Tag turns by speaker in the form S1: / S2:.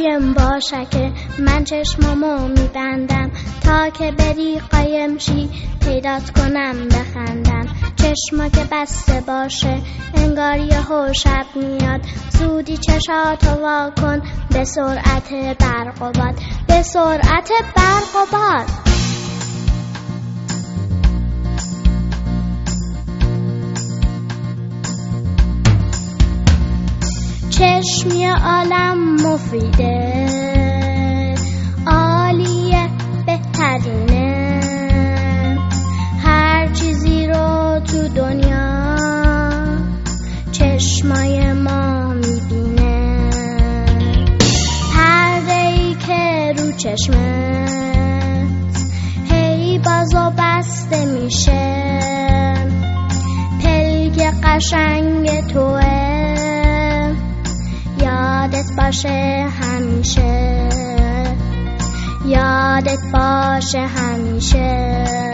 S1: قایم باشه که من چشمامو میبندم تا که بری قایم شی پیدات کنم بخندم. چشما که بسته باشه انگار یهو شب میاد، زودی چشاتو وا کن به سرعت برق و باد، به سرعت برق و باد. چشمی عالم مفیده، عالیه، بهترینه، هر چیزی رو تو دنیا چشمای ما میبینه. پرده‌ای که رو چشمت هی باز و بسته میشه، پلک قشنگ توه، یادت باشه همیشه، یادت باشه همیشه.